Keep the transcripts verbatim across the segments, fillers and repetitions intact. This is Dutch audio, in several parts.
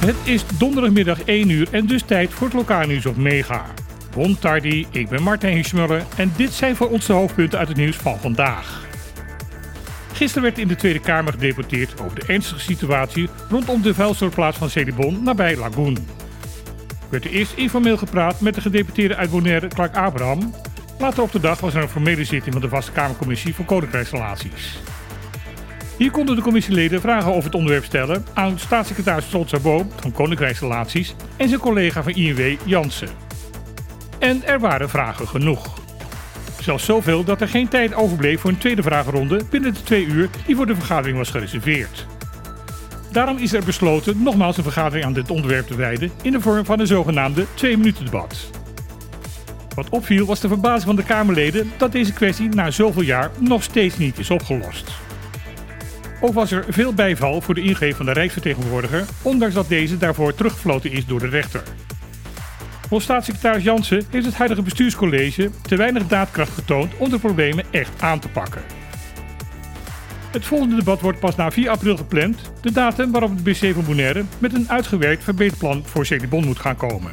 Het is donderdagmiddag één uur en dus tijd voor het lokaal nieuws op Mega. Bon tardi, ik ben Martijn Schmuller en dit zijn voor ons de hoofdpunten uit het nieuws van vandaag. Gisteren werd in de Tweede Kamer gedebatteerd over de ernstige situatie rondom de vuilstortplaats van Sedibon nabij Lagoen. Er werd eerst informeel gepraat met de gedeputeerde uit Bonaire, Clark Abraham. Later op de dag was er een formele zitting van de Vaste Kamercommissie voor Koninkrijksrelaties. Hier konden de commissieleden vragen over het onderwerp stellen aan staatssecretaris Trotz-Sabo van Koninkrijksrelaties en zijn collega van I N W Jansen. En er waren vragen genoeg. Zelfs zoveel dat er geen tijd overbleef voor een tweede vragenronde binnen de twee uur die voor de vergadering was gereserveerd. Daarom is er besloten nogmaals een vergadering aan dit onderwerp te wijden in de vorm van een zogenaamde twee minuten debat. Wat opviel was de verbazing van de Kamerleden dat deze kwestie na zoveel jaar nog steeds niet is opgelost. Ook was er veel bijval voor de ingreep van de Rijksvertegenwoordiger, ondanks dat deze daarvoor teruggefloten is door de rechter. Volgens staatssecretaris Jansen heeft het huidige bestuurscollege te weinig daadkracht getoond om de problemen echt aan te pakken. Het volgende debat wordt pas na vier april gepland, de datum waarop het B C van Bonaire met een uitgewerkt verbeterplan voor Sedibon moet gaan komen.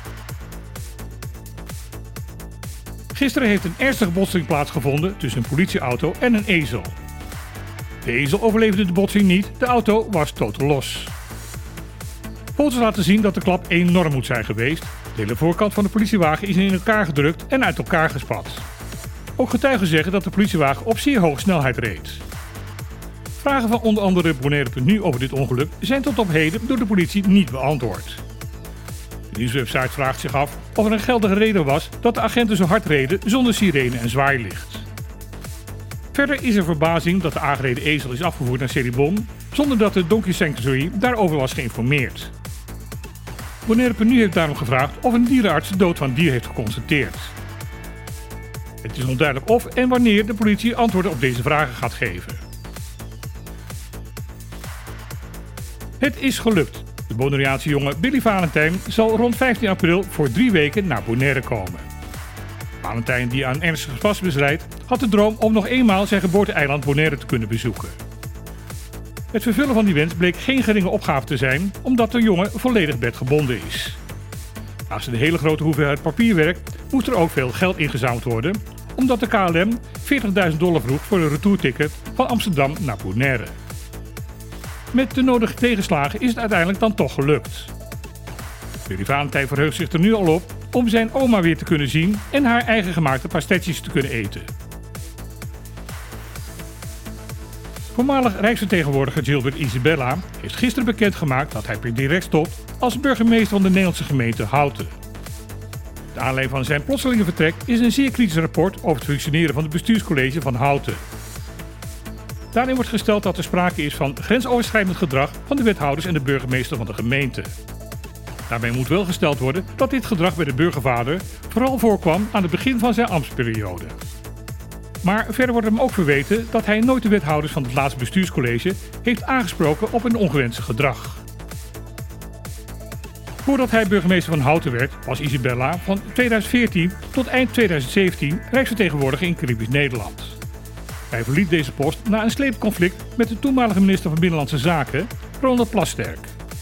Gisteren heeft een ernstige botsing plaatsgevonden tussen een politieauto en een ezel. De ezel overleefde de botsing niet, de auto was totaal los. Foto's laten zien dat de klap enorm moet zijn geweest. De hele voorkant van de politiewagen is in elkaar gedrukt en uit elkaar gespat. Ook getuigen zeggen dat de politiewagen op zeer hoge snelheid reed. Vragen van onder andere Bonaire punt nu over dit ongeluk zijn tot op heden door de politie niet beantwoord. De nieuwswebsite vraagt zich af of er een geldige reden was dat de agenten zo hard reden zonder sirene en zwaailicht. Verder is er verbazing dat de aangereden ezel is afgevoerd naar Sedibon zonder dat de Donkey Sanctuary daarover was geïnformeerd. Bonaire punt nu heeft daarom gevraagd of een dierenarts de dood van het dier heeft geconstateerd. Het is onduidelijk of en wanneer de politie antwoorden op deze vragen gaat geven. Het is gelukt. De Bonaireaanse jongen Billy Valentijn zal rond vijftien april voor drie weken naar Bonaire komen. Valentijn, die aan ernstige spasmus lijdt, had de droom om nog eenmaal zijn geboorteeiland Bonaire te kunnen bezoeken. Het vervullen van die wens bleek geen geringe opgave te zijn, omdat de jongen volledig bedgebonden is. Naast een hele grote hoeveelheid papierwerk moest er ook veel geld ingezameld worden, omdat de K L M veertigduizend dollar vroeg voor een retourticket van Amsterdam naar Bonaire. Met de nodige tegenslagen is het uiteindelijk dan toch gelukt. Billy Valentijn verheugt zich er nu al op om zijn oma weer te kunnen zien en haar eigen gemaakte pastetjes te kunnen eten. Voormalig Rijksvertegenwoordiger Gilbert Isabella heeft gisteren bekendgemaakt dat hij per direct stopt als burgemeester van de Nederlandse gemeente Houten. De aanleiding van zijn plotselinge vertrek is een zeer kritisch rapport over het functioneren van het bestuurscollege van Houten. Daarin wordt gesteld dat er sprake is van grensoverschrijdend gedrag van de wethouders en de burgemeester van de gemeente. Daarbij moet wel gesteld worden dat dit gedrag bij de burgervader vooral voorkwam aan het begin van zijn ambtsperiode. Maar verder wordt hem ook verweten dat hij nooit de wethouders van het laatste bestuurscollege heeft aangesproken op een ongewenst gedrag. Voordat hij burgemeester van Houten werd, was Isabella van tweeduizend veertien tot eind tweeduizend zeventien Rijksvertegenwoordiger in Caribisch Nederland. Hij verliet deze post na een slepend conflict met de toenmalige minister van Binnenlandse Zaken, Ronald Plasterk.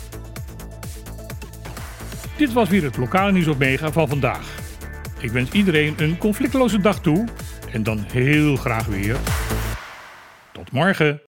Dit was weer het lokale nieuws op Mega van vandaag. Ik wens iedereen een conflictloze dag toe en dan heel graag weer tot morgen.